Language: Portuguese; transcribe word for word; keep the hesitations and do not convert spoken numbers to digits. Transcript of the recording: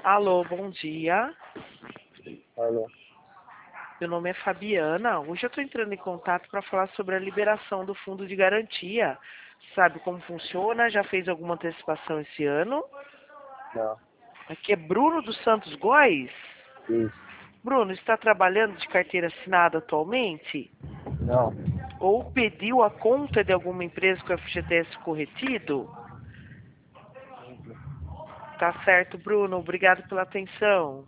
Alô, bom dia. Alô. Meu nome é Fabiana. Hoje eu estou entrando em contato para falar sobre a liberação do fundo de garantia. Sabe como funciona? Já fez alguma antecipação esse ano? Não. Aqui é Bruno dos Santos Góes. Isso. Bruno, está trabalhando de carteira assinada atualmente? Não. Ou pediu a conta de alguma empresa com F G T S corretido? Tá certo, Bruno. Obrigado pela atenção.